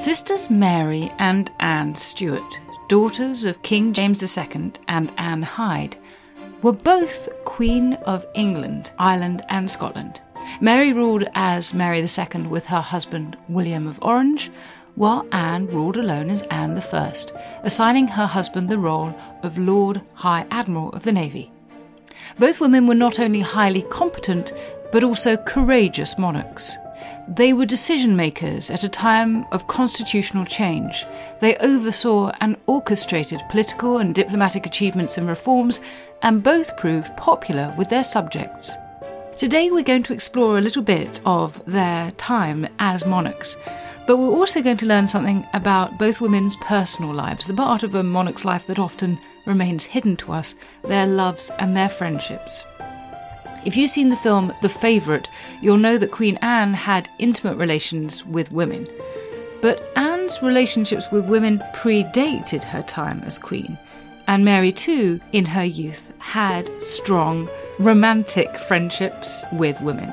Sisters Mary and Anne Stuart, daughters of King James II and Anne Hyde, were both Queen of England, Ireland and Scotland. Mary ruled as Mary II with her husband William of Orange, while Anne ruled alone as Anne I, assigning her husband the role of Lord High Admiral of the Navy. Both women were not only highly competent, but also courageous monarchs. They were decision-makers at a time of constitutional change. They oversaw and orchestrated political and diplomatic achievements and reforms, and both proved popular with their subjects. Today we're going to explore a little bit of their time as monarchs, but we're also going to learn something about both women's personal lives, the part of a monarch's life that often remains hidden to us, their loves and their friendships. If you've seen the film The Favourite, you'll know that Queen Anne had intimate relations with women. But Anne's relationships with women predated her time as queen. And Mary too, in her youth, had strong, romantic friendships with women.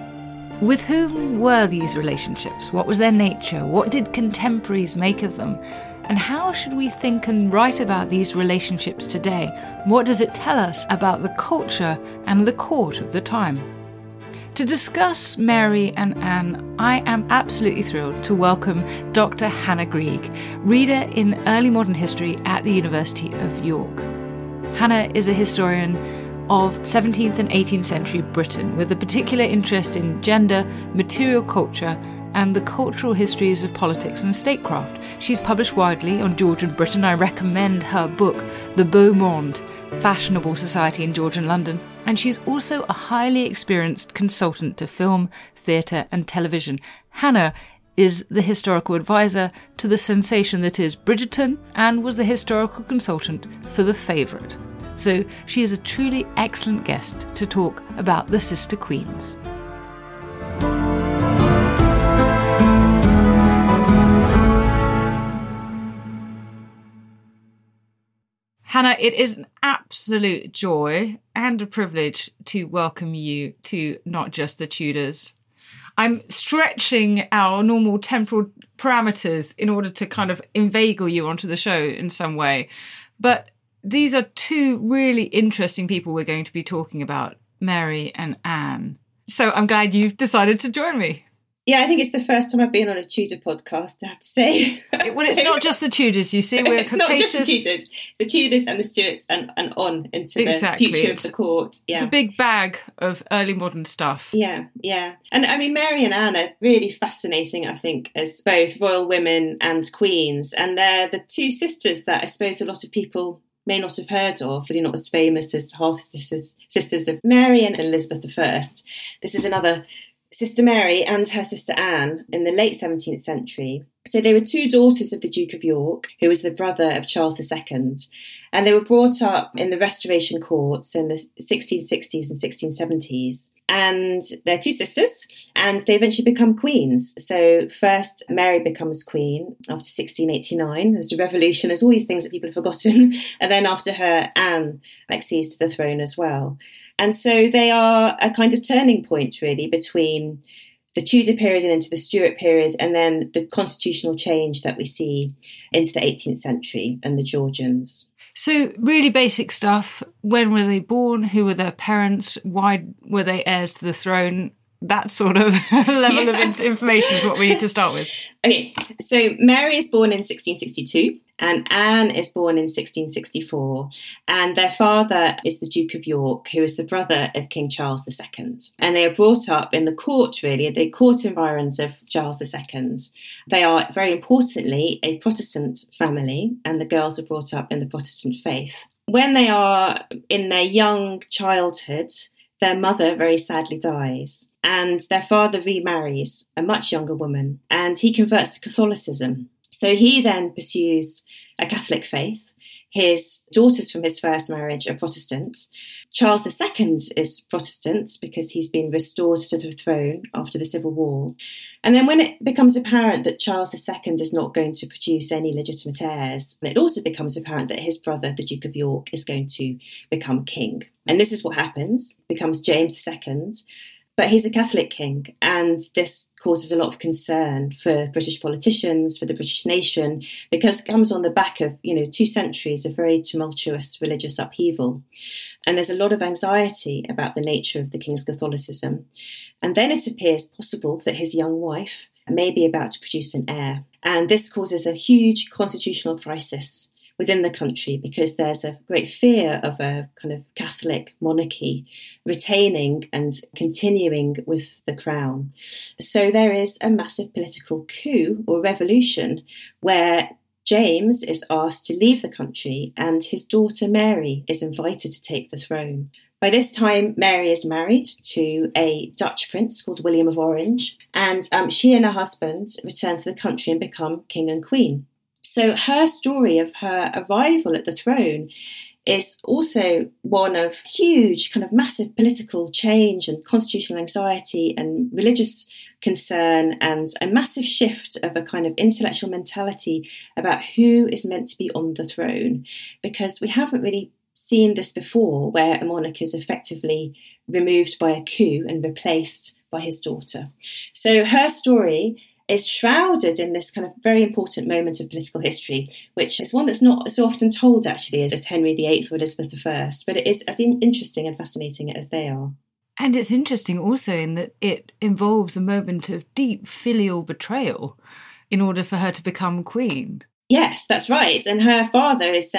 With whom were these relationships? What was their nature? What did contemporaries make of them? And how should we think and write about these relationships today? What does it tell us about the culture and the court of the time? To discuss Mary and Anne, I am absolutely thrilled to welcome Dr. Hannah Greig, reader in early modern history at the University of York. Hannah is a historian of 17th and 18th century Britain with a particular interest in gender, material culture, and the cultural histories of politics and statecraft. She's published widely on Georgian Britain. I recommend her book, The Beau Monde, Fashionable Society in Georgian London. And she's also a highly experienced consultant to film, theatre and television. Hannah is the historical advisor to the sensation that is Bridgerton and was the historical consultant for The Favourite. So she is a truly excellent guest to talk about the sister queens. Hannah, it is an absolute joy and a privilege to welcome you to Not Just the Tudors. I'm stretching our normal temporal parameters in order to kind of inveigle you onto the show in some way. But these are two really interesting people we're going to be talking about, Mary and Anne. So I'm glad you've decided to join me. Yeah, I think it's the first time I've been on a Tudor podcast, I have to say. Well, it's not just the Tudors, you see. We're it's not just the Tudors and the Stuarts and on into the future of the court. Yeah. It's a big bag of early modern stuff. Yeah. And I mean, Mary and Anne are really fascinating, I think, as both royal women and queens. And they're the two sisters that I suppose a lot of people may not have heard of, really not as famous as half-sisters of Mary and Elizabeth I. This is another Sister Mary and her sister Anne in the late 17th century. So they were two daughters of the Duke of York, who was the brother of Charles II. And they were brought up in the Restoration courts in the 1660s and 1670s. And they're two sisters, and they eventually become queens. So first, Mary becomes queen after 1689. There's a revolution. There's all these things that people have forgotten. And then after her, Anne accedes to the throne as well. And so they are a kind of turning point, really, between the Tudor period and into the Stuart period, and then the constitutional change that we see into the 18th century and the Georgians. So really basic stuff. When were they born? Who were their parents? Why were they heirs to the throne? That sort of level of information is what we need to start with. Okay, so Mary is born in 1662 and Anne is born in 1664. And their father is the Duke of York, who is the brother of King Charles II. And they are brought up in the court, really, the court environs of Charles II. They are, very importantly, a Protestant family, and the girls are brought up in the Protestant faith. When they are in their young childhood, their mother very sadly dies, and their father remarries a much younger woman, and he converts to Catholicism. So he then pursues a Catholic faith. His daughters from his first marriage are Protestant. Charles II is Protestant because he's been restored to the throne after the Civil War. And then when it becomes apparent that Charles II is not going to produce any legitimate heirs, it also becomes apparent that his brother, the Duke of York, is going to become king. And this is what happens. It becomes James II. But he's a Catholic king, and this causes a lot of concern for British politicians, for the British nation, because it comes on the back of, 2 centuries of very tumultuous religious upheaval. And there's a lot of anxiety about the nature of the king's Catholicism. And then it appears possible that his young wife may be about to produce an heir. And this causes a huge constitutional crisis within the country, because there's a great fear of a kind of Catholic monarchy retaining and continuing with the crown. So there is a massive political coup or revolution where James is asked to leave the country and his daughter Mary is invited to take the throne. By this time, Mary is married to a Dutch prince called William of Orange, and she and her husband return to the country and become king and queen. So her story of her arrival at the throne is also one of huge, kind of massive political change and constitutional anxiety and religious concern, and a massive shift of a kind of intellectual mentality about who is meant to be on the throne, because we haven't really seen this before, where a monarch is effectively removed by a coup and replaced by his daughter. So her story is shrouded in this kind of very important moment of political history, which is one that's not so often told, actually, as Henry VIII or Elizabeth I, but it is as interesting and fascinating as they are. And it's interesting also in that it involves a moment of deep filial betrayal in order for her to become queen. Yes, that's right. And her father is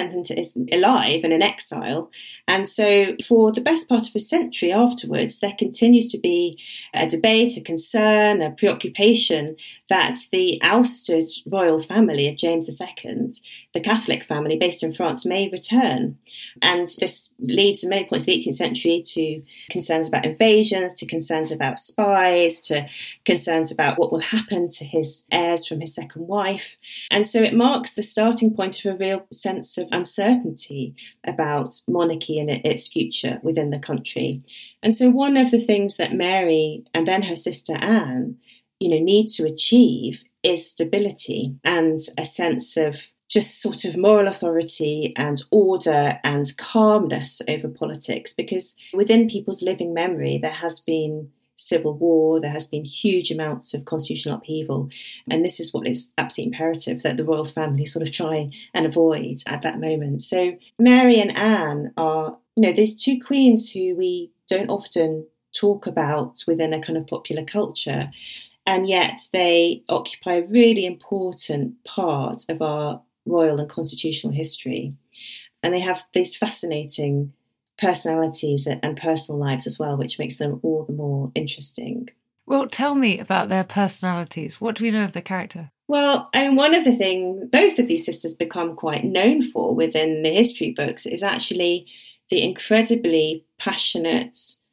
alive and in exile. And so for the best part of a century afterwards, there continues to be a debate, a concern, a preoccupation that the ousted royal family of James II, the Catholic family based in France, may return. And this leads in many points of the 18th century to concerns about invasions, to concerns about spies, to concerns about what will happen to his heirs from his second wife. And so it marks the starting point of a real sense of uncertainty about monarchy and its future within the country. And so one of the things that Mary and then her sister Anne, need to achieve is stability and a sense of just sort of moral authority and order and calmness over politics, because within people's living memory, there has been civil war, there has been huge amounts of constitutional upheaval, and this is what is absolutely imperative that the royal family sort of try and avoid at that moment. So Mary and Anne are, these 2 queens who we don't often talk about within a kind of popular culture, and yet they occupy a really important part of our royal and constitutional history. And they have these fascinating personalities and personal lives as well, which makes them all the more interesting. Well, tell me about their personalities. What do we know of their character? Well, one of the things both of these sisters become quite known for within the history books is actually the incredibly passionate,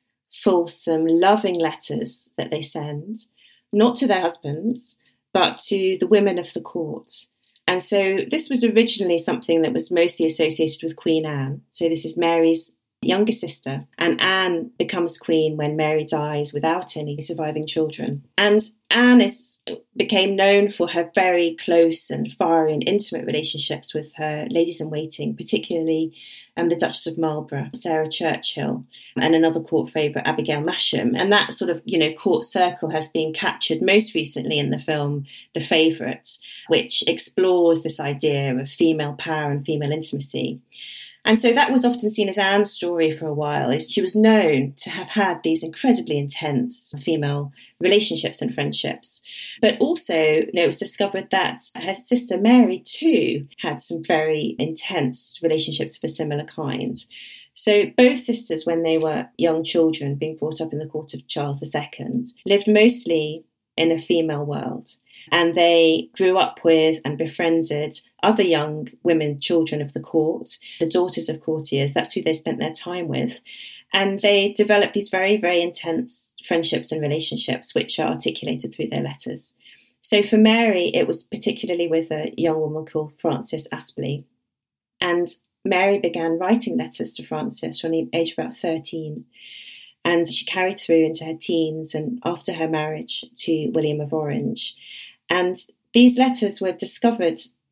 fulsome, loving letters that they send, not to their husbands, but to the women of the court. And so this was originally something that was mostly associated with Queen Anne. So this is Mary's younger sister, and Anne becomes queen when Mary dies without any surviving children. And Anne became known for her very close and fiery and intimate relationships with her ladies-in-waiting, particularly the Duchess of Marlborough, Sarah Churchill, and another court favourite, Abigail Masham. And that sort of, court circle has been captured most recently in the film The Favourite, which explores this idea of female power and female intimacy. And so that was often seen as Anne's story for a while. She was known to have had these incredibly intense female relationships and friendships. But also, it was discovered that her sister Mary too had some very intense relationships of a similar kind. So both sisters, when they were young children being brought up in the court of Charles II, lived mostly in a female world. And they grew up with and befriended other young women, children of the court, the daughters of courtiers. That's who they spent their time with. And they developed these very, very intense friendships and relationships, which are articulated through their letters. So for Mary, it was particularly with a young woman called Frances Aspley. And Mary began writing letters to Frances from the age of about 13. And she carried through into her teens and after her marriage to William of Orange. And these letters were discovered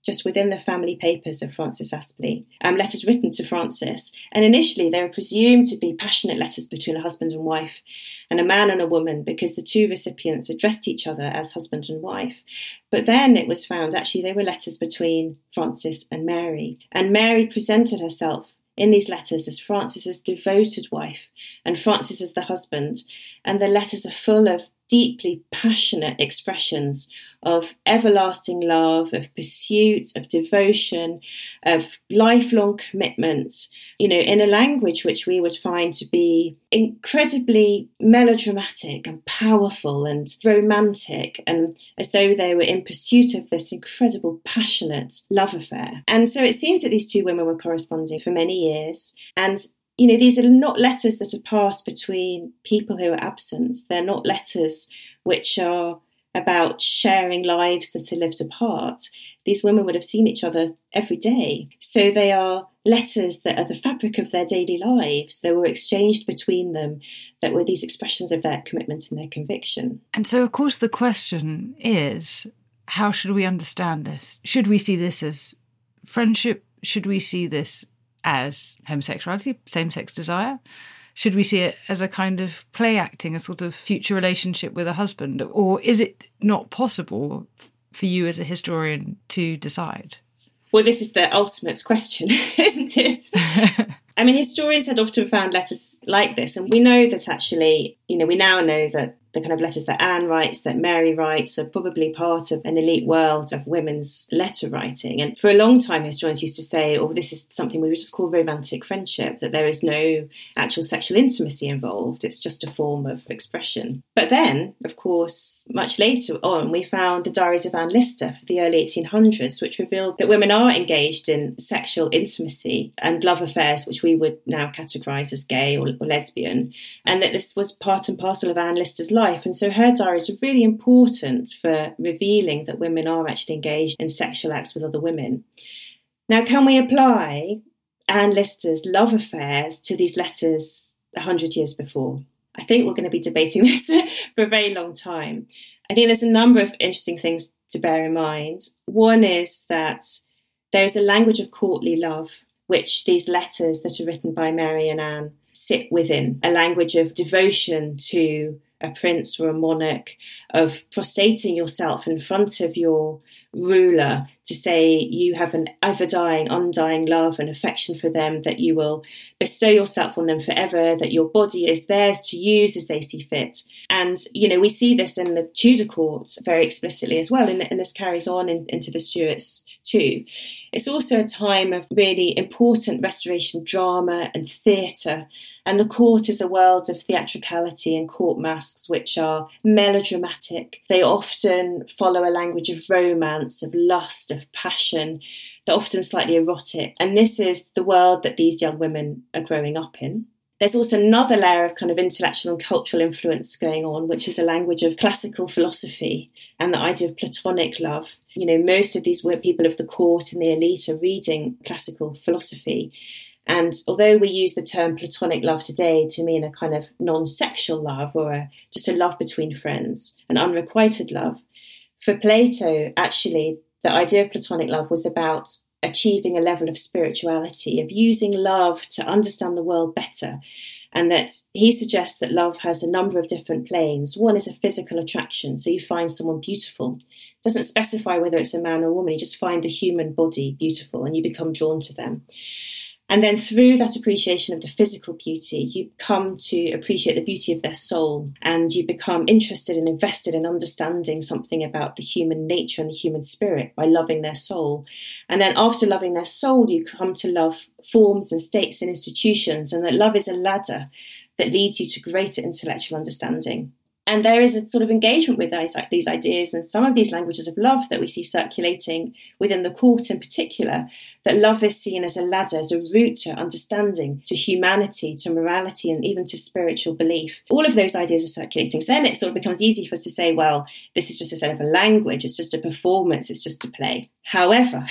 just within the family papers of Francis Aspley, letters written to Francis. And initially they were presumed to be passionate letters between a husband and wife and a man and a woman, because the two recipients addressed each other as husband and wife. But then it was found actually they were letters between Francis and Mary. And Mary presented herself in these letters as Francis's devoted wife and Francis as the husband. And the letters are full of deeply passionate expressions of everlasting love, of pursuit, of devotion, of lifelong commitment, in a language which we would find to be incredibly melodramatic and powerful and romantic, and as though they were in pursuit of this incredible passionate love affair. And so it seems that these two women were corresponding for many years. And these are not letters that are passed between people who are absent. They're not letters which are about sharing lives that are lived apart. These women would have seen each other every day. So they are letters that are the fabric of their daily lives. They were exchanged between them, that were these expressions of their commitment and their conviction. And so, of course, the question is, how should we understand this? Should we see this as friendship? Should we see this as homosexuality, same-sex desire? Should we see it as a kind of play acting, a sort of future relationship with a husband? Or is it not possible for you as a historian to decide? Well, this is the ultimate question, isn't it? I mean, historians had often found letters like this, and we know that actually, we now know that the kind of letters that Anne writes, that Mary writes, are probably part of an elite world of women's letter writing. And for a long time, historians used to say, this is something we would just call romantic friendship, that there is no actual sexual intimacy involved. It's just a form of expression. But then, of course, much later on, we found the diaries of Anne Lister for the early 1800s, which revealed that women are engaged in sexual intimacy and love affairs, which we would now categorise as gay or lesbian, and that this was part and parcel of Anne Lister's life. And so her diaries are really important for revealing that women are actually engaged in sexual acts with other women. Now, can we apply Anne Lister's love affairs to these letters 100 years before? I think we're going to be debating this for a very long time. I think there's a number of interesting things to bear in mind. One is that there is a language of courtly love, which these letters that are written by Mary and Anne sit within, a language of devotion to a prince or a monarch, of prostrating yourself in front of your ruler to say you have an ever-dying, undying love and affection for them, that you will bestow yourself on them forever, that your body is theirs to use as they see fit. And, we see this in the Tudor court very explicitly as well, and this carries on into the Stuarts too. It's also a time of really important restoration drama and theatre, and the court is a world of theatricality and court masks which are melodramatic. They often follow a language of romance, of lust, of passion. They're often slightly erotic. And this is the world that these young women are growing up in. There's also another layer of kind of intellectual and cultural influence going on, which is a language of classical philosophy and the idea of Platonic love. Most of these people of the court and the elite are reading classical philosophy. And although we use the term Platonic love today to mean a kind of non-sexual love or just a love between friends, an unrequited love, for Plato, actually, the idea of Platonic love was about achieving a level of spirituality, of using love to understand the world better. And that he suggests that love has a number of different planes. One is a physical attraction, so you find someone beautiful. It doesn't specify whether it's a man or a woman, you just find the human body beautiful and you become drawn to them. And then through that appreciation of the physical beauty, you come to appreciate the beauty of their soul, and you become interested and invested in understanding something about the human nature and the human spirit by loving their soul. And then after loving their soul, you come to love forms and states and institutions, and that love is a ladder that leads you to greater intellectual understanding. And there is a sort of engagement with these ideas and some of these languages of love that we see circulating within the court in particular, that love is seen as a ladder, as a route to understanding, to humanity, to morality, and even to spiritual belief. All of those ideas are circulating. So then it sort of becomes easy for us to say, well, this is just a set of a language, it's just a performance, it's just a play. However,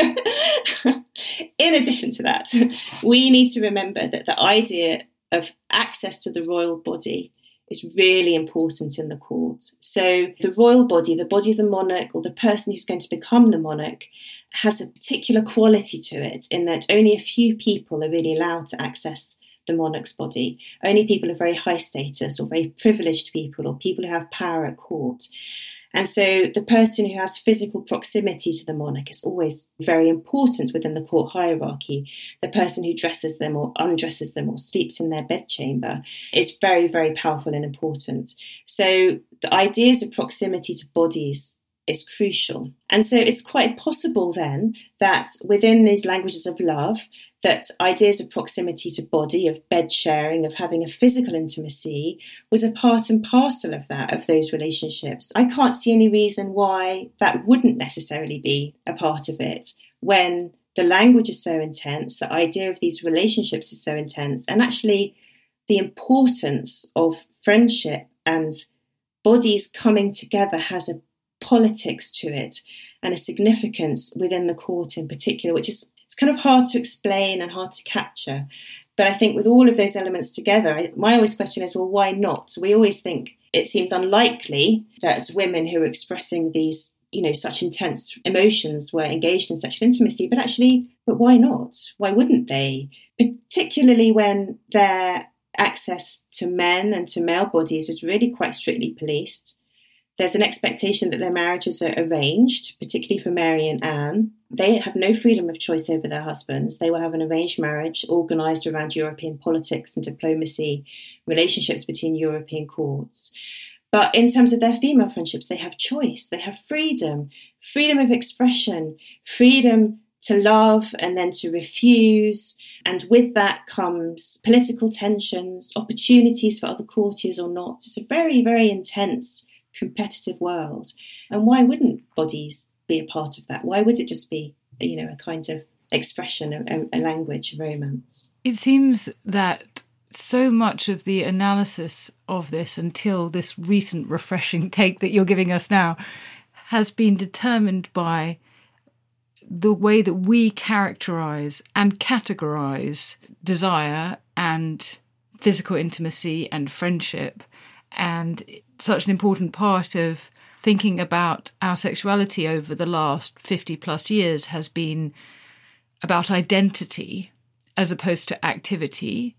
in addition to that, we need to remember that the idea of access to the royal body is really important in the court. So the royal body, the body of the monarch or the person who's going to become the monarch, has a particular quality to it in that only a few people are really allowed to access the monarch's body. Only people of very high status or very privileged people or people who have power at court. And so the person who has physical proximity to the monarch is always very important within the court hierarchy. The person who dresses them or undresses them or sleeps in their bedchamber is very, very powerful and important. So the ideas of proximity to bodies is crucial. And so it's quite possible then that within these languages of love, that ideas of proximity to body, of bed sharing, of having a physical intimacy was a part and parcel of that, of those relationships. I can't see any reason why that wouldn't necessarily be a part of it when the language is so intense, the idea of these relationships is so intense, and actually the importance of friendship and bodies coming together has a politics to it and a significance within the court in particular, which is it's kind of hard to explain and hard to capture. But I think with all of those elements together, my always question is, well, why not? We always think it seems unlikely that women who are expressing these, such intense emotions were engaged in sexual intimacy, but why not? Why wouldn't they? Particularly when their access to men and to male bodies is really quite strictly policed. There's an expectation that their marriages are arranged, particularly for Mary and Anne. They have no freedom of choice over their husbands. They will have an arranged marriage organised around European politics and diplomacy, relationships between European courts. But in terms of their female friendships, they have choice. They have freedom of expression, freedom to love and then to refuse. And with that comes political tensions, opportunities for other courtiers or not. It's a very, very intense competitive world. And why wouldn't bodies be a part of that? Why would it just be, a kind of expression, a language, a romance? It seems that so much of the analysis of this until this recent refreshing take that you're giving us now has been determined by the way that we characterise and categorise desire and physical intimacy and friendship. And such an important part of thinking about our sexuality over the last 50 plus years has been about identity as opposed to activity.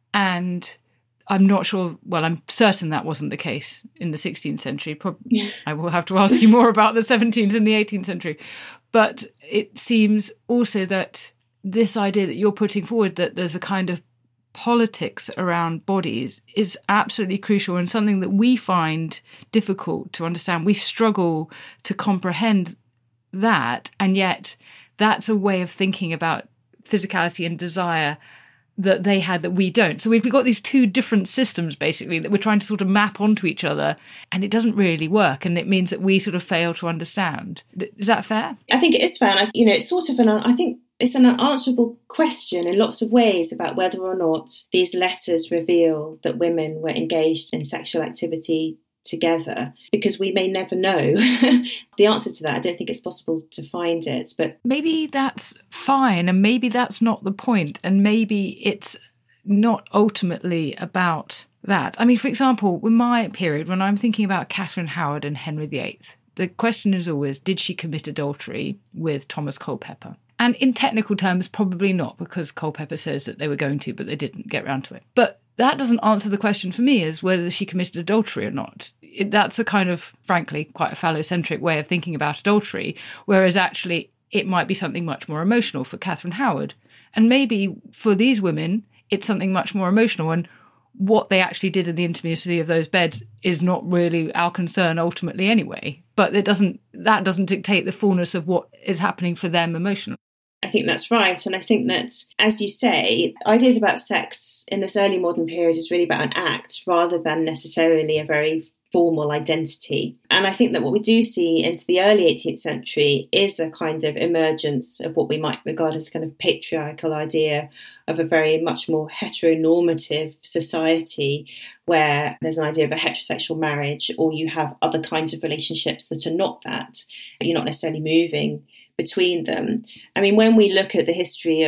And I'm not sure, I'm certain that wasn't the case in the 16th century. I will have to ask you more about the 17th and the 18th century. But it seems also that this idea that you're putting forward, that there's a kind of politics around bodies, is absolutely crucial and something that we find difficult to understand. We struggle to comprehend that, and yet that's a way of thinking about physicality and desire that they had that we don't. So we've got these two different systems, basically, that we're trying to sort of map onto each other, and it doesn't really work, and it means that we sort of fail to understand. Is that fair? I think it is fair. And it's sort of I think it's an unanswerable question in lots of ways about whether or not these letters reveal that women were engaged in sexual activity together, because we may never know the answer to that. I don't think it's possible to find it. But maybe that's fine, and maybe that's not the point, and maybe it's not ultimately about that. I mean, for example, in my period, when I'm thinking about Catherine Howard and Henry VIII, the question is always, did she commit adultery with Thomas Culpeper? And in technical terms, probably not, because Culpeper says that they were going to, but they didn't get round to it. But that doesn't answer the question for me as whether she committed adultery or not. That's a kind of, frankly, quite a phallocentric way of thinking about adultery, whereas actually it might be something much more emotional for Catherine Howard. And maybe for these women, it's something much more emotional, and what they actually did in the intimacy of those beds is not really our concern ultimately anyway. But that doesn't dictate the fullness of what is happening for them emotionally. I think that's right. And I think that, as you say, ideas about sex in this early modern period is really about an act rather than necessarily a very formal identity. And I think that what we do see into the early 18th century is a kind of emergence of what we might regard as kind of patriarchal idea of a very much more heteronormative society, where there's an idea of a heterosexual marriage, or you have other kinds of relationships that are not that. You're not necessarily moving between them. I mean, when we look at the history of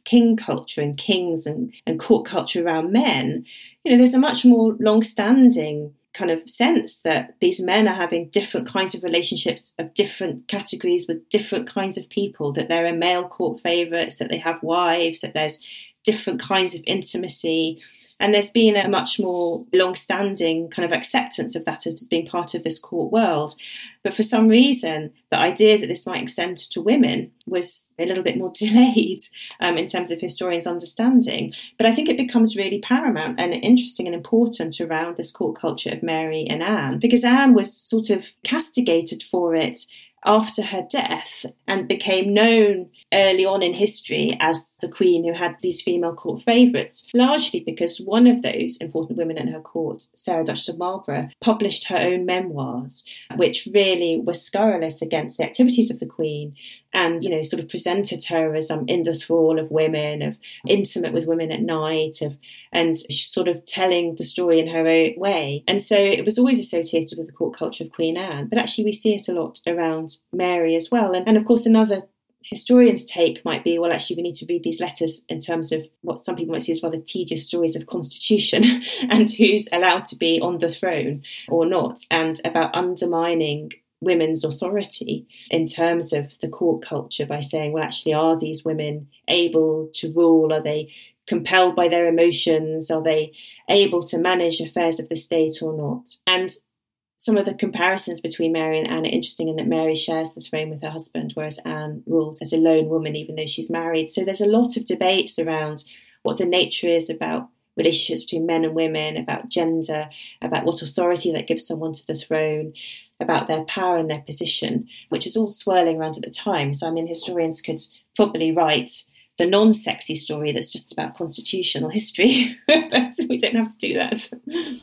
king culture and kings and court culture around men, there's a much more long-standing kind of sense that these men are having different kinds of relationships of different categories with different kinds of people, that there are male court favourites, that they have wives, that there's different kinds of intimacy. And there's been a much more long-standing kind of acceptance of that as being part of this court world. But for some reason, the idea that this might extend to women was a little bit more delayed in terms of historians' understanding. But I think it becomes really paramount and interesting and important around this court culture of Mary and Anne, because Anne was sort of castigated for it after her death and became known early on in history as the queen who had these female court favourites, largely because one of those important women in her court, Sarah, Duchess of Marlborough, published her own memoirs, which really were scurrilous against the activities of the queen and, sort of presented her as in the thrall of women, of intimate with women at night, and sort of telling the story in her own way. And so it was always associated with the court culture of Queen Anne, but actually we see it a lot around Mary as well. And of course, another historians' take might be, well, actually, we need to read these letters in terms of what some people might see as rather tedious stories of constitution and who's allowed to be on the throne or not, and about undermining women's authority in terms of the court culture by saying, well, actually, are these women able to rule? Are they compelled by their emotions? Are they able to manage affairs of the state or not? And some of the comparisons between Mary and Anne are interesting in that Mary shares the throne with her husband, whereas Anne rules as a lone woman, even though she's married. So there's a lot of debates around what the nature is about relationships between men and women, about gender, about what authority that gives someone to the throne, about their power and their position, which is all swirling around at the time. So, historians could probably write the non-sexy story that's just about constitutional history, but we don't have to do that.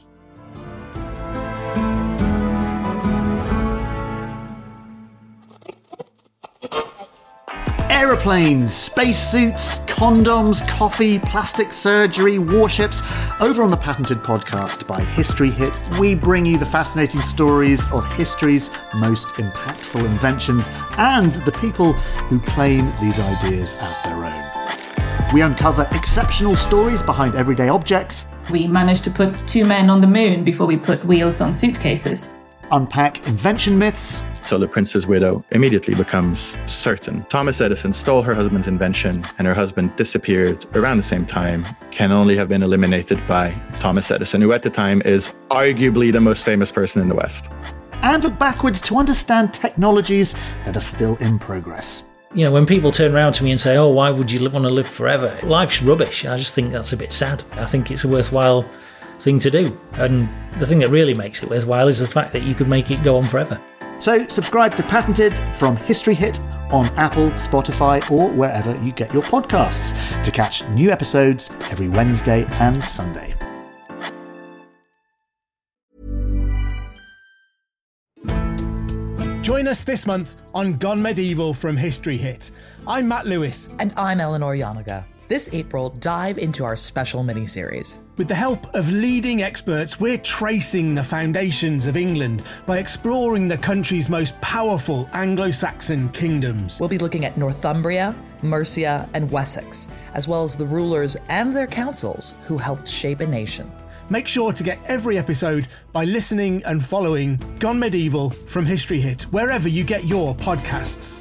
Aeroplanes, spacesuits, condoms, coffee, plastic surgery, warships. Over on the Patented podcast by History Hit, we bring you the fascinating stories of history's most impactful inventions and the people who claim these ideas as their own. We uncover exceptional stories behind everyday objects. We managed to put 2 men on the moon before we put wheels on suitcases. Unpack invention myths. So the prince's widow immediately becomes certain. Thomas Edison stole her husband's invention, and her husband disappeared around the same time, can only have been eliminated by Thomas Edison, who at the time is arguably the most famous person in the West. And look backwards to understand technologies that are still in progress. When people turn around to me and say, oh, why would you want to live forever? Life's rubbish. I just think that's a bit sad. I think it's a worthwhile thing to do. And the thing that really makes it worthwhile is the fact that you could make it go on forever. So subscribe to Patented from History Hit on Apple, Spotify, or wherever you get your podcasts to catch new episodes every Wednesday and Sunday. Join us this month on Gone Medieval from History Hit. I'm Matt Lewis. And I'm Eleanor Yanaga. This April, dive into our special mini-series. With the help of leading experts, we're tracing the foundations of England by exploring the country's most powerful Anglo-Saxon kingdoms. We'll be looking at Northumbria, Mercia, and Wessex, as well as the rulers and their councils who helped shape a nation. Make sure to get every episode by listening and following Gone Medieval from History Hit, wherever you get your podcasts.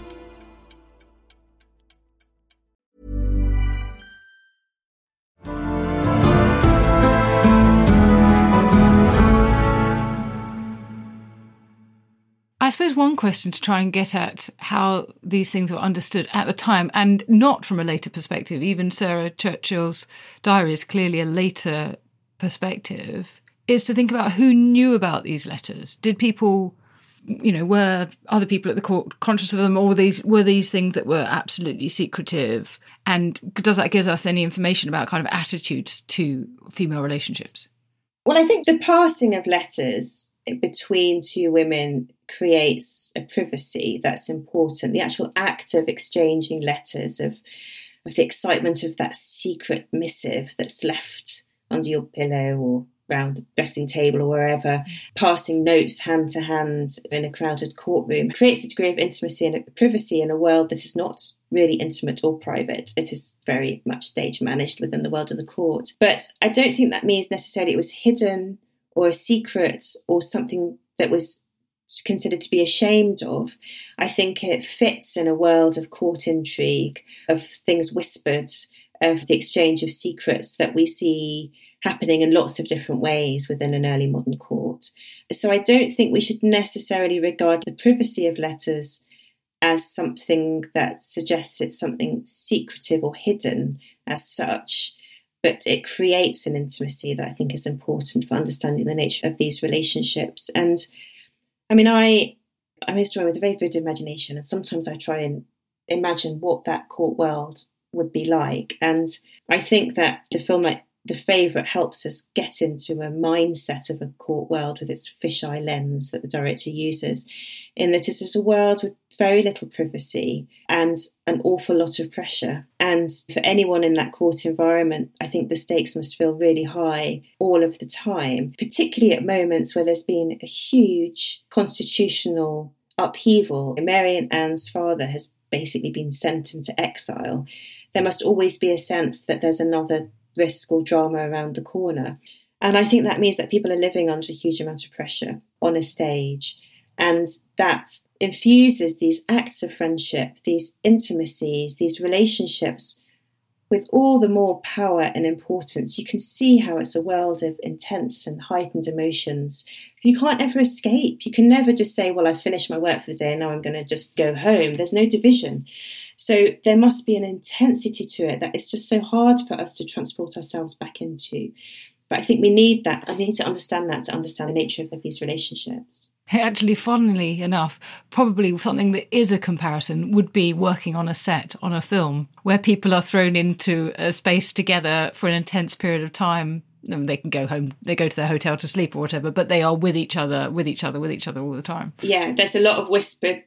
I suppose one question to try and get at how these things were understood at the time, and not from a later perspective. Even Sarah Churchill's diary is clearly a later perspective, is to think about who knew about these letters. Did people, were other people at the court conscious of them, or were these things that were absolutely secretive? And does that give us any information about kind of attitudes to female relationships? Well, I think the passing of letters between 2 women creates a privacy that's important. The actual act of exchanging letters, of the excitement of that secret missive that's left under your pillow or around the dressing table or wherever, passing notes hand to hand in a crowded courtroom, creates a degree of intimacy and privacy in a world that is not really intimate or private. It is very much stage managed within the world of the court. But I don't think that means necessarily it was hidden or a secret or something that was considered to be ashamed of. I think it fits in a world of court intrigue, of things whispered, of the exchange of secrets that we see happening in lots of different ways within an early modern court. So I don't think we should necessarily regard the privacy of letters as something that suggests it's something secretive or hidden as such, but it creates an intimacy that I think is important for understanding the nature of these relationships. And I mean, I'm a historian with a very vivid imagination, and sometimes I try and imagine what that court world would be like. And I think that the film like The Favourite helps us get into a mindset of a court world with its fisheye lens that the director uses, in that it is a world with very little privacy and an awful lot of pressure. And for anyone in that court environment, I think the stakes must feel really high all of the time, particularly at moments where there's been a huge constitutional upheaval. Mary and Anne's father has basically been sent into exile. There must always be a sense that there's another risk or drama around the corner. And I think that means that people are living under a huge amount of pressure on a stage. And that infuses these acts of friendship, these intimacies, these relationships with all the more power and importance. You can see how it's a world of intense and heightened emotions. You can't ever escape. You can never just say, well, I've finished my work for the day and now I'm going to just go home. There's no division. So there must be an intensity to it that it's just so hard for us to transport ourselves back into. But I think we need that. I need to understand that to understand the nature of these relationships. Actually, funnily enough, probably something that is a comparison would be working on a set on a film where people are thrown into a space together for an intense period of time. They can go home, they go to their hotel to sleep or whatever, but they are with each other all the time. Yeah, there's a lot of whispered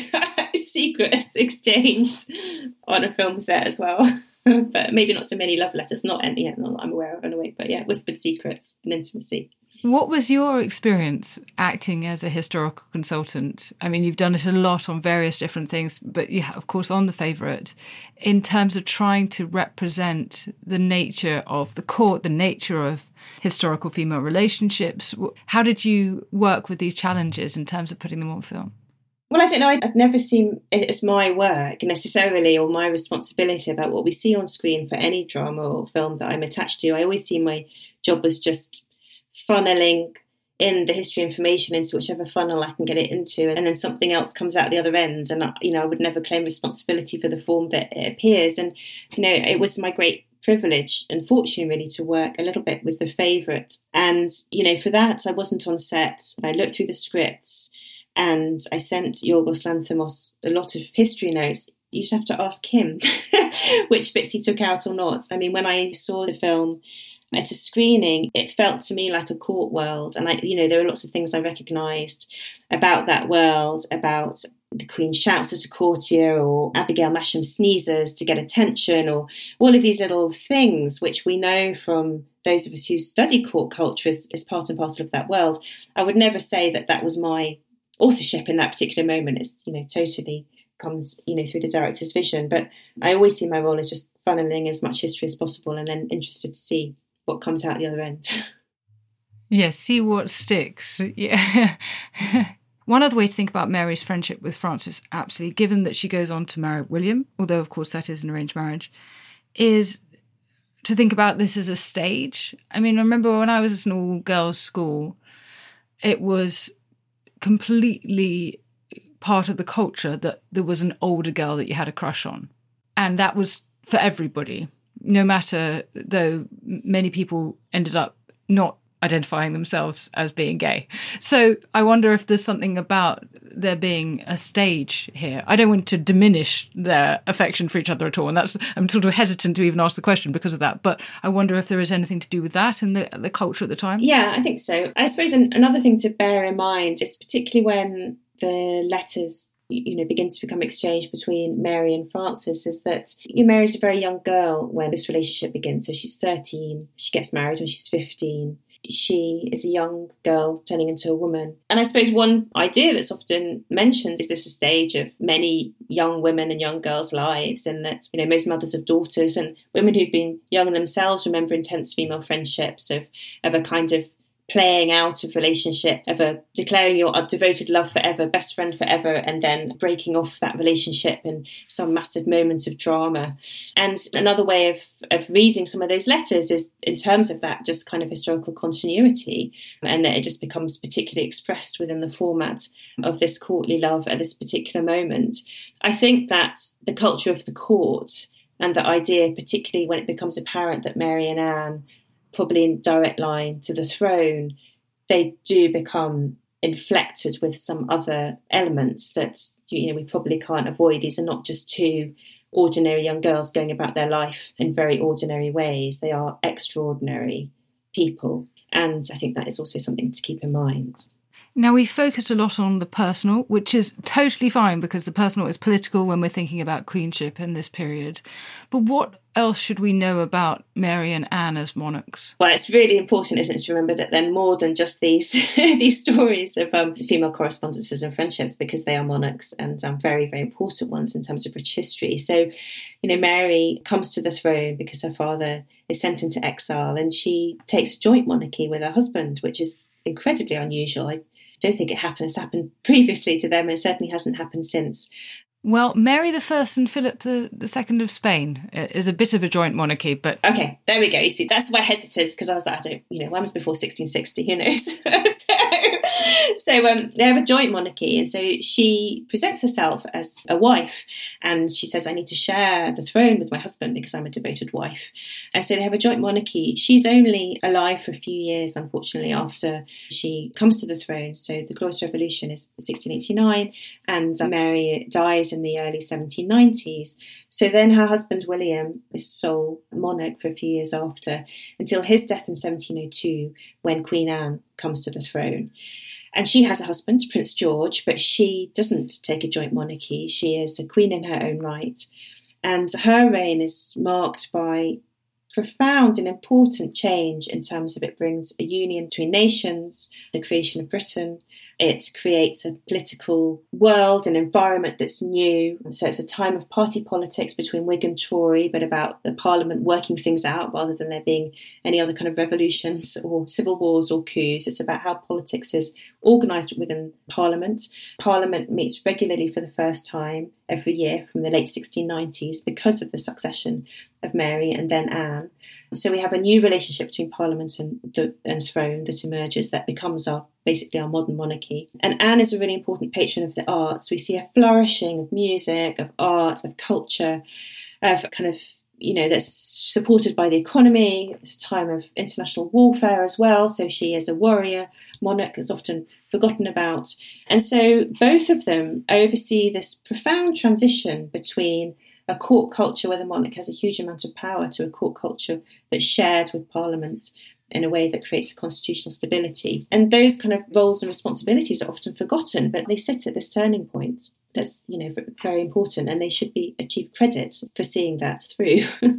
secrets exchanged on a film set as well. But maybe not so many love letters, not that I'm aware of anyway, but yeah, whispered secrets and intimacy. What was your experience acting as a historical consultant? I mean, you've done it a lot on various different things, but yeah, of course, on The Favourite, in terms of trying to represent the nature of the court, the nature of historical female relationships. How did you work with these challenges in terms of putting them on film? Well, I don't know. I've never seen it as my work necessarily or my responsibility about what we see on screen for any drama or film that I'm attached to. I always see my job as just funneling in the history information into whichever funnel I can get it into, and then something else comes out the other end. And I would never claim responsibility for the form that it appears. And it was my great privilege and fortune really to work a little bit with The Favourite. And for that, I wasn't on set. I looked through the scripts. And I sent Yorgos Lanthimos a lot of history notes. You'd have to ask him which bits he took out or not. I mean, when I saw the film at a screening, it felt to me like a court world. And there were lots of things I recognised about that world, about the Queen shouts at a courtier, or Abigail Masham sneezes to get attention, or all of these little things which we know from those of us who study court culture as part and parcel of that world. I would never say that was my authorship in that particular moment. It's totally comes through the director's vision, but I always see my role as just funneling as much history as possible and then interested to see what comes out the other end. Yeah, see what sticks. Yeah. One other way to think about Mary's friendship with Francis, absolutely, given that she goes on to marry William, although of course that is an arranged marriage, is to think about this as a stage. I mean, I remember when I was at an all-girls school, it was completely part of the culture that there was an older girl that you had a crush on. And that was for everybody, no matter though many people ended up not identifying themselves as being gay. So I wonder if there's something about there being a stage here. I don't want to diminish their affection for each other at all. And I'm sort of hesitant to even ask the question because of that. But I wonder if there is anything to do with that and the culture at the time. Yeah, I think so. I suppose another thing to bear in mind is particularly when the letters begin to become exchanged between Mary and Francis, is that Mary's a very young girl when this relationship begins. So she's 13. She gets married when she's 15. she is a young girl turning into a woman. And I suppose one idea that's often mentioned is this a stage of many young women and young girls' lives, and that, most mothers of daughters and women who've been young themselves remember intense female friendships of a kind of playing out of relationship, of a declaring your devoted love forever, best friend forever, and then breaking off that relationship in some massive moment of drama. And another way of reading some of those letters is in terms of that just kind of historical continuity, and that it just becomes particularly expressed within the format of this courtly love at this particular moment. I think that the culture of the court and the idea, particularly when it becomes apparent that Mary and Anne, probably in direct line to the throne, they do become inflected with some other elements that we probably can't avoid. These are not just two ordinary young girls going about their life in very ordinary ways. They are extraordinary people, and I think that is also something to keep in mind. Now, we focused a lot on the personal, which is totally fine because the personal is political when we're thinking about queenship in this period. But what else should we know about Mary and Anne as monarchs? Well, it's really important, isn't it, to remember that they're more than just these these stories of female correspondences and friendships, because they are monarchs and very, very important ones in terms of British history. So, Mary comes to the throne because her father is sent into exile, and she takes a joint monarchy with her husband, which is incredibly unusual. I don't think it has happened previously to them, and certainly hasn't happened since. Well, Mary I and Philip II of Spain is a bit of a joint monarchy, but... Okay, there we go. You see, that's why I hesitated, because I was like, when was before 1660, who knows? So they have a joint monarchy, and so she presents herself as a wife, and she says, I need to share the throne with my husband because I'm a devoted wife. And so they have a joint monarchy. She's only alive for a few years, unfortunately, after she comes to the throne. So the Glorious Revolution is 1689, and Mary dies in the early 1790s. So then her husband William is sole monarch for a few years after, until his death in 1702, when Queen Anne comes to the throne. And she has a husband, Prince George, but she doesn't take a joint monarchy. She is a queen in her own right. And her reign is marked by profound and important change in terms of it brings a union between nations, the creation of Britain. It creates a political world, an environment that's new. So it's a time of party politics between Whig and Tory, but about the Parliament working things out rather than there being any other kind of revolutions or civil wars or coups. It's about how politics is organised within Parliament. Parliament meets regularly for the first time every year from the late 1690s because of the succession of Mary and then Anne. So we have a new relationship between Parliament and throne that emerges that becomes basically our modern monarchy. And Anne is a really important patron of the arts. We see a flourishing of music, of art, of culture, of kind of, that's supported by the economy. It's a time of international warfare as well. So she is a warrior monarch that's often forgotten about. And so both of them oversee this profound transition between a court culture where the monarch has a huge amount of power to a court culture that's shared with Parliament in a way that creates constitutional stability. And those kind of roles and responsibilities are often forgotten, but they sit at this turning point. That's, very important, and they should be achieved credit for seeing that through.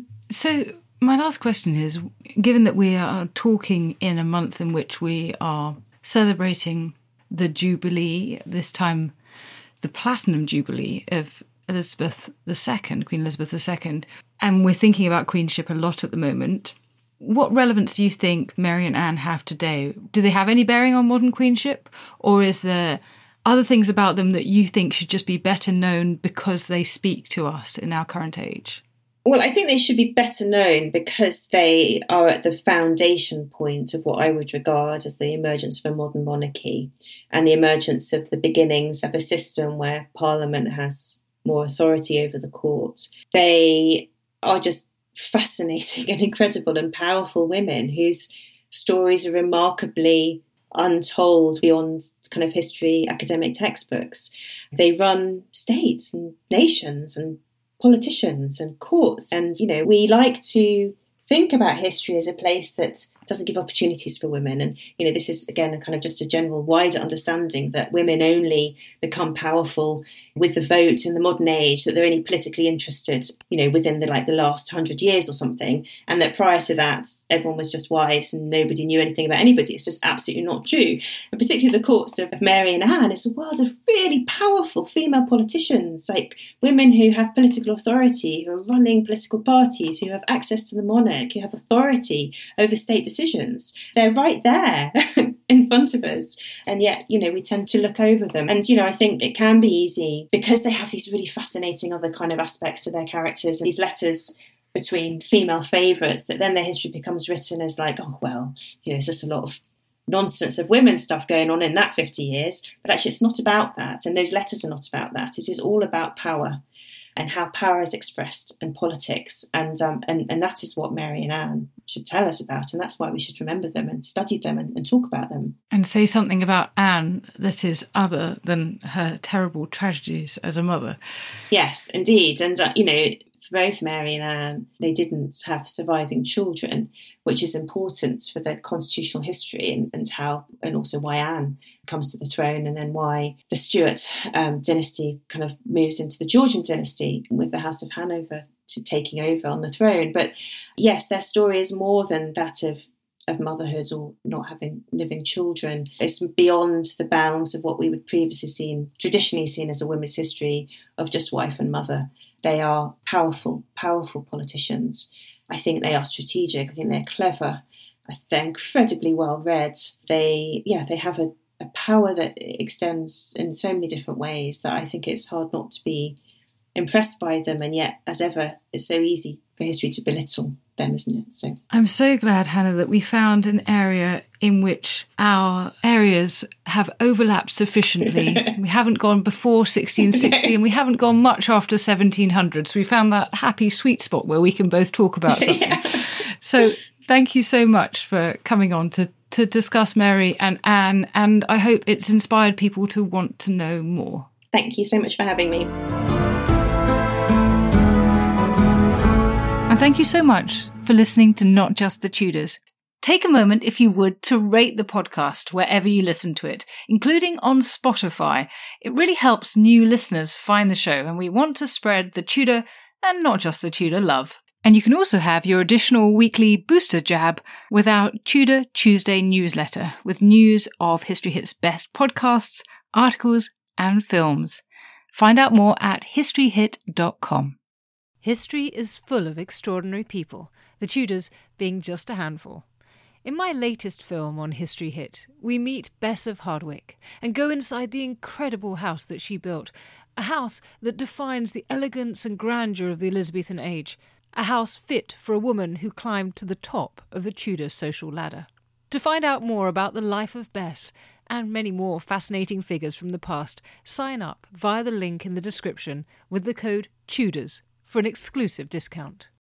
So my last question is, given that we are talking in a month in which we are celebrating the Jubilee, this time the Platinum Jubilee of Elizabeth II, Queen Elizabeth II, and we're thinking about queenship a lot at the moment, what relevance do you think Mary and Anne have today? Do they have any bearing on modern queenship, or is there other things about them that you think should just be better known because they speak to us in our current age? Well, I think they should be better known because they are at the foundation point of what I would regard as the emergence of a modern monarchy and the emergence of the beginnings of a system where Parliament has more authority over the court. They are just fascinating and incredible and powerful women whose stories are remarkably untold beyond kind of history academic textbooks. They run states and nations and politicians and courts. And, we like to think about history as a place that doesn't give opportunities for women. And, this is, again, a kind of just a general wider understanding that women only become powerful with the vote in the modern age, that they're only politically interested, within the last 100 years or something. And that prior to that, everyone was just wives and nobody knew anything about anybody. It's just absolutely not true. And particularly the courts of Mary and Anne, it's a world of really powerful female politicians, like women who have political authority, who are running political parties, who have access to the monarch, who have authority over state decisions. They're right there in front of us. And yet, we tend to look over them. And, I think it can be easy because they have these really fascinating other kind of aspects to their characters, and these letters between female favourites, that then their history becomes written as like, oh, well, there's just a lot of nonsense of women stuff going on in that 50 years. But actually, it's not about that. And those letters are not about that. It is all about power and how power is expressed in politics. And that is what Mary and Anne should tell us about. And that's why we should remember them and study them and talk about them. And say something about Anne that is other than her terrible tragedies as a mother. Yes, indeed. And, for both Mary and Anne, they didn't have surviving children, which is important for their constitutional history and also why Anne comes to the throne, and then why the Stuart dynasty kind of moves into the Georgian dynasty with the House of Hanover to taking over on the throne. But yes, their story is more than that of motherhood or not having living children. It's beyond the bounds of what we would traditionally seen as a women's history of just wife and mother. They are powerful, powerful politicians. I think they are strategic. I think they're clever. They're incredibly well read. They have a power that extends in so many different ways that I think it's hard not to be impressed by them. And yet, as ever, it's so easy for history to belittle them, isn't it? So I'm so glad, Hannah, that we found an area in which our areas have overlapped sufficiently. We haven't gone before 1660 and we haven't gone much after 1700. So we found that happy sweet spot where we can both talk about something. Yeah. So thank you so much for coming on to discuss Mary and Anne. And I hope it's inspired people to want to know more. Thank you so much for having me. And thank you so much for listening to Not Just the Tudors. Take a moment, if you would, to rate the podcast wherever you listen to it, including on Spotify. It really helps new listeners find the show, and we want to spread the Tudor and not just the Tudor love. And you can also have your additional weekly booster jab with our Tudor Tuesday newsletter, with news of History Hit's best podcasts, articles, and films. Find out more at historyhit.com. History is full of extraordinary people, the Tudors being just a handful. In my latest film on History Hit, we meet Bess of Hardwick and go inside the incredible house that she built, a house that defines the elegance and grandeur of the Elizabethan age, a house fit for a woman who climbed to the top of the Tudor social ladder. To find out more about the life of Bess and many more fascinating figures from the past, sign up via the link in the description with the code TUDORS for an exclusive discount.